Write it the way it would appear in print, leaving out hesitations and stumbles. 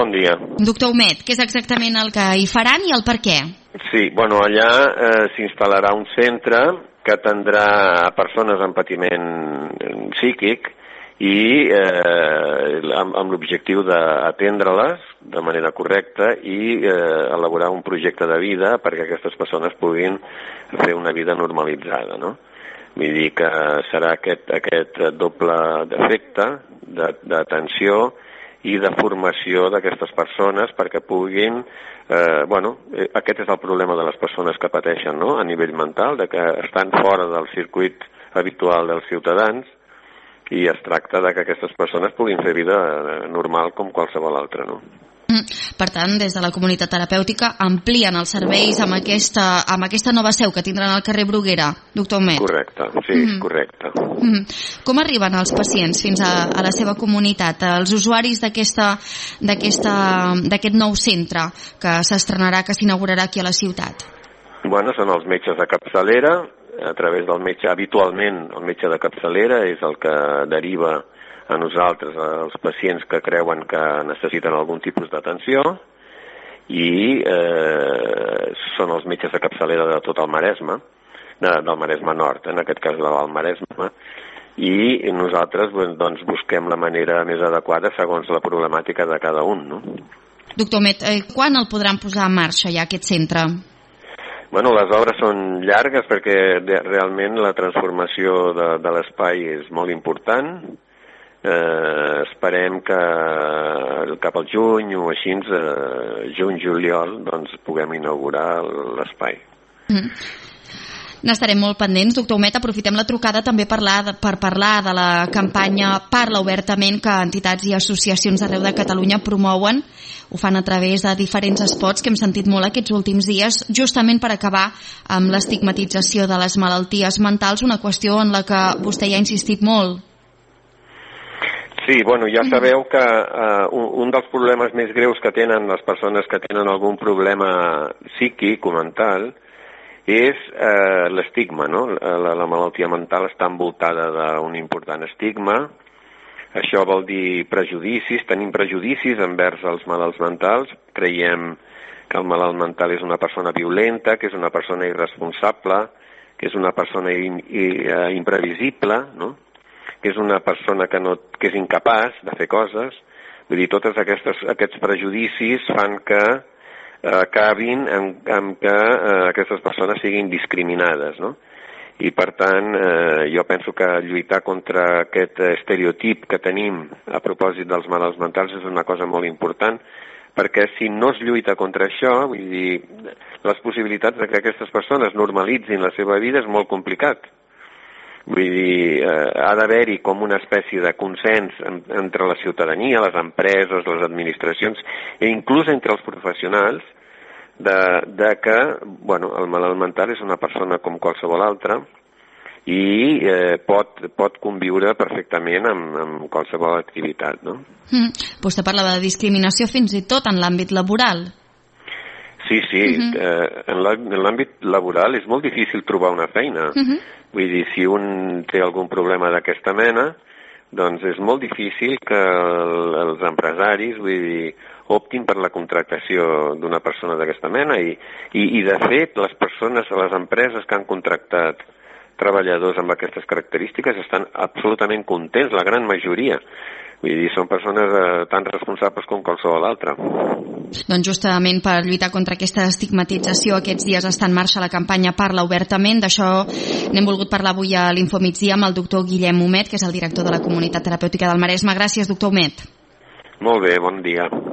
Bon dia. Doctor Humet, què és exactament el que hi faran i el per què? Sí, bueno, allà s'instal·larà un centre que atendrà a persones amb patiment psíquic i amb l'objectiu d'atendre-les de manera correcta i elaborar un projecte de vida perquè aquestes persones puguin fer una vida normalitzada, no? Vull dir que serà aquest doble efecte d'atenció i de formació d'aquestes persones perquè puguin... aquest és el problema de les persones que pateixen, no?, a nivell mental, de que estan fora del circuit habitual dels ciutadans i es tracta de que aquestes persones puguin fer vida normal com qualsevol altra, no? Per tant, des de la comunitat terapèutica amplien els serveis amb aquesta nova seu que tindran al carrer Bruguera, doctor Humet. Correcte, sí, correcte. Com arriben els pacients fins a la seva comunitat, els usuaris d'aquest nou centre que s'estrenarà, que s'inaugurarà aquí a la ciutat? Bueno, són els metges de capçalera, a través del metge, habitualment el metge de capçalera és el que deriva a nosaltres, als pacients que creuen que necessiten algun tipus d'atenció i són els metges de capçalera de tot el Maresme, del Maresme Nord, en aquest cas del Maresme, i nosaltres doncs, busquem la manera més adequada segons la problemàtica de cada un, no? Doctor Humet, quan el podran posar en marxa ja aquest centre? Bueno, les obres són llargues perquè realment la transformació de l'espai és molt important. Esperem que cap al juny o així, juny-juliol, doncs puguem inaugurar l'espai. N'estarem molt pendents. Doctor Humet, aprofitem la trucada també per parlar de la campanya Parla Obertament que entitats i associacions d'arreu de Catalunya promouen. Ho fan a través de diferents spots que hem sentit molt aquests últims dies, justament per acabar amb l'estigmatització de les malalties mentals, una qüestió en la que vostè ja ha insistit molt. Sí, bueno, ja sabeu que un dels problemes més greus que tenen les persones que tenen algun problema psíquic o mental és l'estigma, no? La malaltia mental està envoltada d'un important estigma. Això vol dir prejudicis, tenim prejudicis envers els malalts mentals, creiem que el malalt mental és una persona violenta, que és una persona irresponsable, que és una persona imprevisible, no?, que és una persona que és incapaç de fer coses. Vull dir, tots aquests prejudicis fan que acabin amb que aquestes persones siguin discriminades, no? I per tant, jo penso que lluitar contra aquest estereotip que tenim a propòsit dels malalts mentals és una cosa molt important, perquè si no es lluita contra això, vull dir, les possibilitats de que aquestes persones normalitzin la seva vida és molt complicat. Vull dir, ha d'haver-hi com una espècie de consens entre la ciutadania, les empreses, les administracions i inclús entre els professionals de que, bueno, el malalt mental és una persona com qualsevol altra i pot conviure perfectament amb qualsevol activitat, no? Vostè parlava de discriminació fins i tot en l'àmbit laboral. Sí, en l'àmbit laboral és molt difícil trobar una feina. Vull dir, si un té algun problema d'aquesta mena, doncs és molt difícil que els empresaris, vull dir, optin per la contractació d'una persona d'aquesta mena i de fet, les empreses que han contractat treballadors amb aquestes característiques estan absolutament contents, la gran majoria. Vull dir, són persones tan responsables com qualsevol altra. Doncs justament per lluitar contra aquesta estigmatització aquests dies està en marxa la campanya Parla Obertament. D'això n'hem volgut parlar avui a l'Infomigdia amb el doctor Guillem Humet, que és el director de la Comunitat Terapèutica del Maresme. Gràcies, doctor Humet. Molt bé, bon dia.